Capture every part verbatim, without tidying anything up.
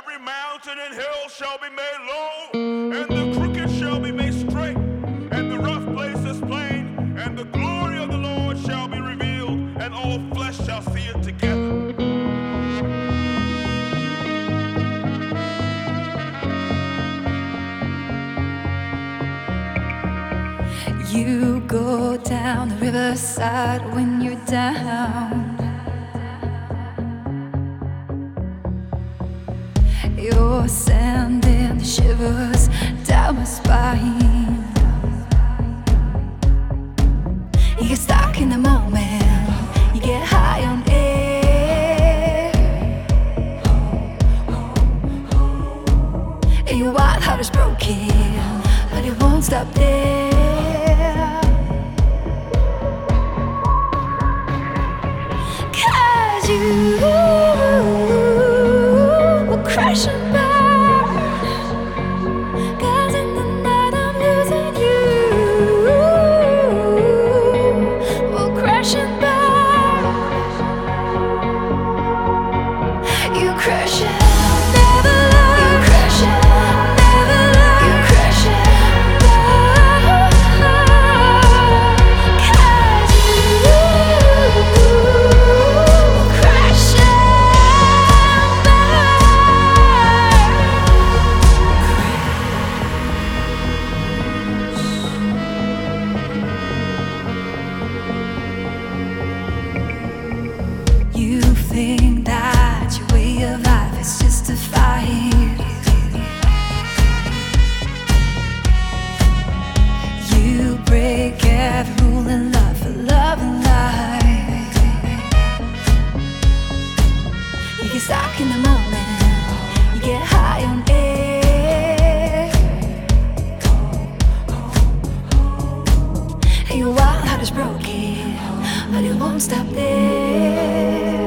Every mountain and hill shall be made low, and the crooked shall be made straight, and the rough places plain, and the glory of the Lord shall be revealed, and all flesh shall see it together. You go down the riverside when you're down. You're sending the shivers down my spine. You get stuck in the moment, you get high on air, and your wild heart is broken, but it won't stop there. Cause you will crash and burn. Cause in the night I'm losing you. Will crash and burn. You crash it, never learn. You crash it, never learn. You crash it, burn. Cause you crash and burn. You think that your way of life is justified. You break every rule in love for love and life. You get stuck in the moment, you get high on air, and your wild heart is broken, but it won't stop there.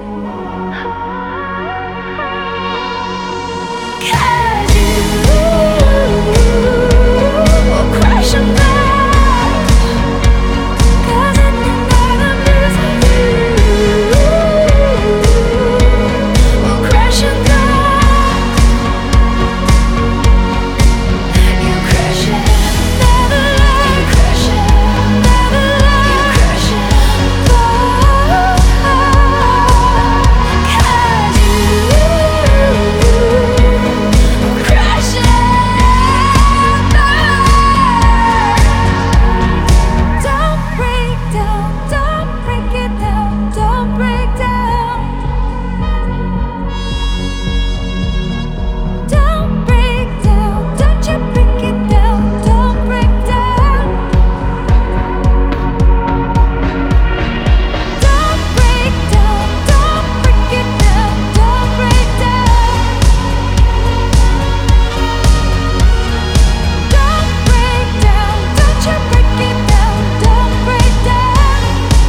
Cause you will crash and burn. Cause in the night I'm losing you. Will crash and burn. You crash it, never learn. You crash it, never learn. You crash it, burn. Cause you crash and burn. Don't break down, don't break it down, don't break down. Don't break down, don't you break it down, don't break down. Don't break down, don't break it down, don't break down. Don't break down, don't you break it down, don't break down.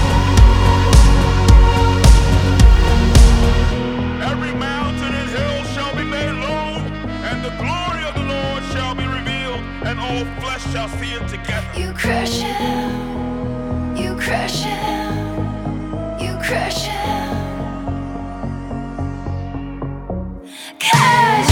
Every mountain and hill shall be made low, and the glory of the Lord shall be revealed, and all flesh shall see it together. You crash it, you crash it, you crash it. Cause